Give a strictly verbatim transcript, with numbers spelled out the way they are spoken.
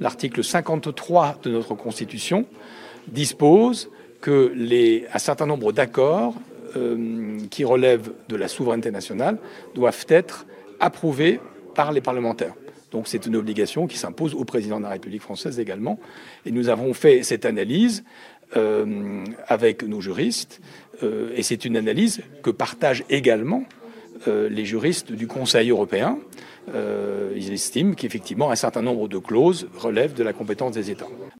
l'article cinquante-trois de notre Constitution dispose que les, un certain nombre d'accords euh, qui relèvent de la souveraineté nationale doivent être approuvés par les parlementaires. Donc c'est une obligation qui s'impose au président de la République française également. Et nous avons fait cette analyse euh, avec nos juristes, euh, et c'est une analyse que partagent également euh, les juristes du Conseil européen. Euh, ils estiment qu'effectivement un certain nombre de clauses relèvent de la compétence des États.